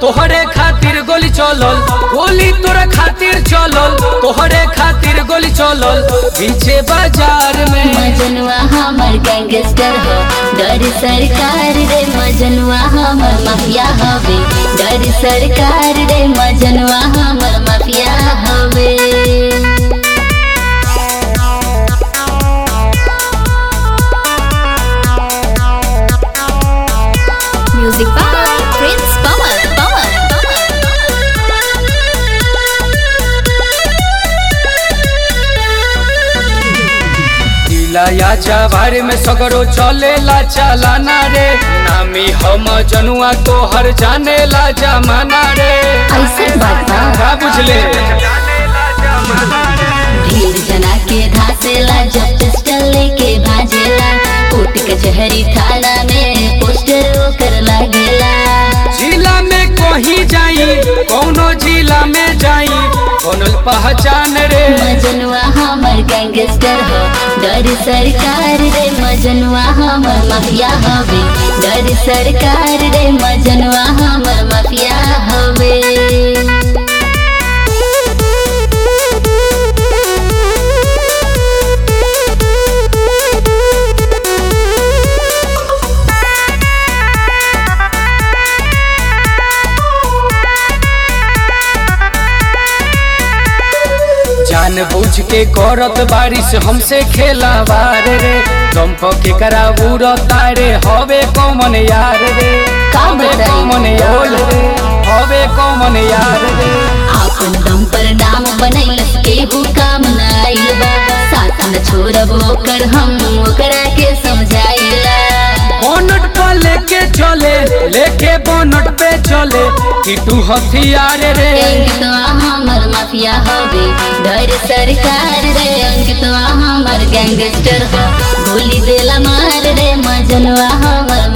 तोहरे खातिर गोली चलल, गोली तोरा खातिर चलल, तोहरे खातिर गोली चलल पीछे बाजार में। मजनुआ हमर गैंगस्टर हो, डर सरकार रे मजनुआ हमर माफिया हवे, डर सरकार रे मजनुआ हमर माफिया हवे। Music by Prince Pawan. या जवार में सगरो चलेला चलाना रे, नामी हम जनुआ तोहर जानेला जमाना रे। ऐसे बात का बुझले ढेर जना के धासेला, जब पिस्टल लेके भाजेला, कोर्ट कचहरी थाना में पोस्टर ओकर लागेला। जिला में कहीं जाई, कौनो जिला में जाई बनल पहचान रे। मजनुआ हमर गैंगस्टर हो, डर सरकार रे मजनुआ हमर माफिया हवे, डर सरकार रे मजनुआ हमर माफिया हवे। जान बुझ के करत बारिश हमसे खेलावार रे, दम के करा उड़ता रे हवे कौमन यार रे। हवे कौमन यार रे, हवे कौमन यार रे। आपन दम पर नाम बनैलस केहू काम न आइल बा, साथ न छोड़ब ओकर हम ओकरा के समझाइला। बोनट पर लेके चले, लेके बोनट पे चले कि तू हथियार रे। अंकितवा हमर माफिया हवे, डर सरकार रे अंकितवा हमर गैंगस्टर हो, गोली देला मार रे मजनुआ हमर